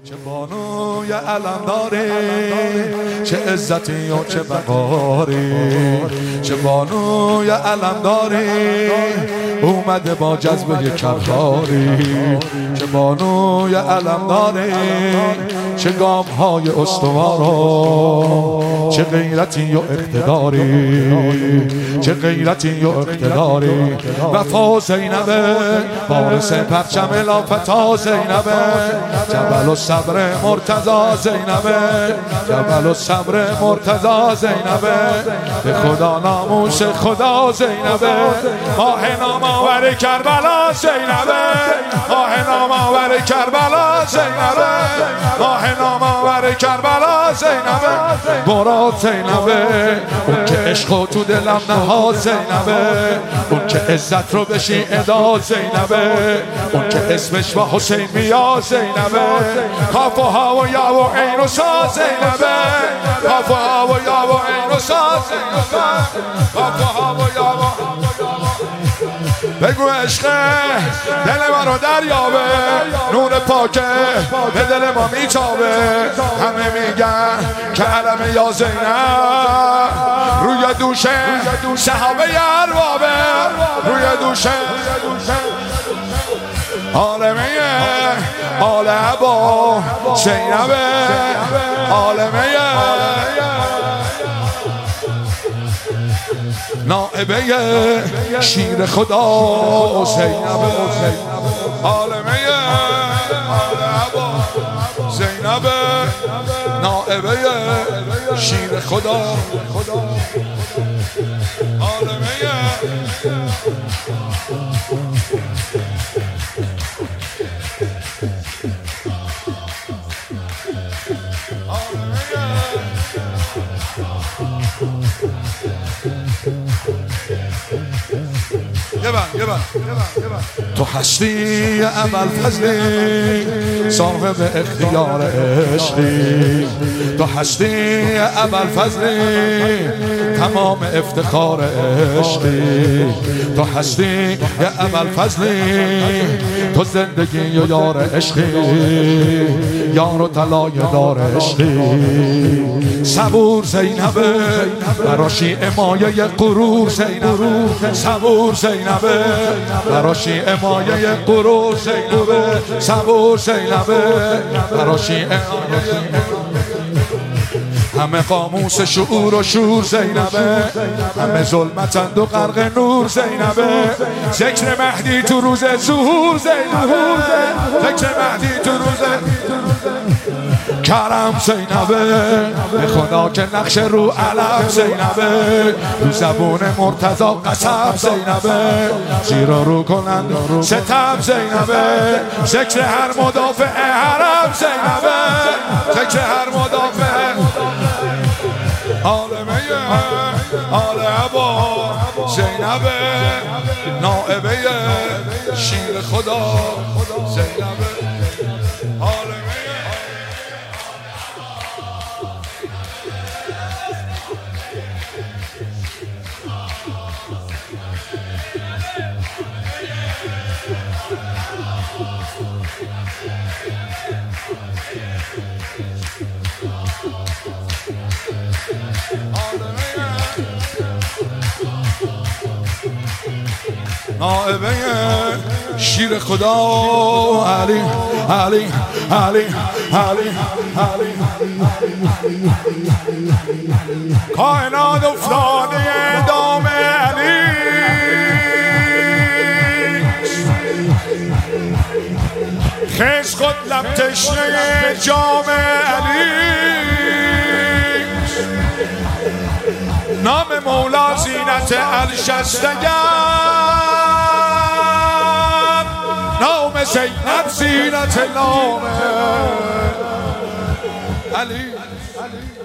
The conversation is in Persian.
چه بانوی علمداری، چه عزتی و چه وقاری، چه بانوی علمداری اومده با جذبه کرخاری، چه بانوی علمداری، چه گام‌های استوارا، چه غیرتی و اقتداری، چه غیرتی و اقتداری. وفا زینبه وارث پرچم لافتا، زینبه جبل الصبر مرتضی، زینبه جبل الصبر مرتضی، زینبه به خدا ناموس خدا، زینبه ماه نامآور کربلا، زینبه ماه نامآور کربلا، زینبه ماه نامآور کربلا، زینبه برات، زینبه اون که عشق تو دلم نهاد، زینبه اون که عزت رو به شیعه داد، زینبه اون که اسمش با حسین میاد، زینبه کاف و ها و یا و عین و صاد، زینبه کاف و ها و یا و عین و صاد، زینبه کاف و ها و یا و. بگو عشق دل من رو دریابه، نور پاکه به دل ما میتابه. همه میگن که علم یا زینب روی دوشه صحابه اربابه، روی دوشه عالمه آل عبا، زینبه عالمه نائبه شیر خدا، زینبه عالمه آل عبا، زینبه نائبه شیر خدا، عالمه تو هستی ابوالفضلی صاحب اختیار عشقی، تو هستی ابوالفضلی تمام افتخار عشقی، تو هستی ابوالفضلی تو زندگی و یار عشقی، یار و طلای دار عشقی. صبور زینبه براشی مایه غرور، زینبه صبور زینبه براشی مایه غرور، زینبه صبور زینبه براشی همه قاموس شعور و شور، زینبه همه ظلمتند و غرق نور، زینبه ذکر مهدی تو روز ظهور، زینبه ذکر مهدی تو روز کرم، زینبه به خدا که نقش رو علم، زینبه رو زبون مرتضی قسم، زینبه زیر رو کنند ستم، زینبه ذکر هر مدافع حرم، زینبه ذکر هر مدافع عالمه آل عبا، زینبه نائبه شیر خدا، زینبه عالمه نائبه شیر خدا، علی علی علی علی علی کائنات افتاده دام علی، خیز خود لب تشنه جام علی، نام مولا زینت الشستگر، نام زینت زینت نام علی.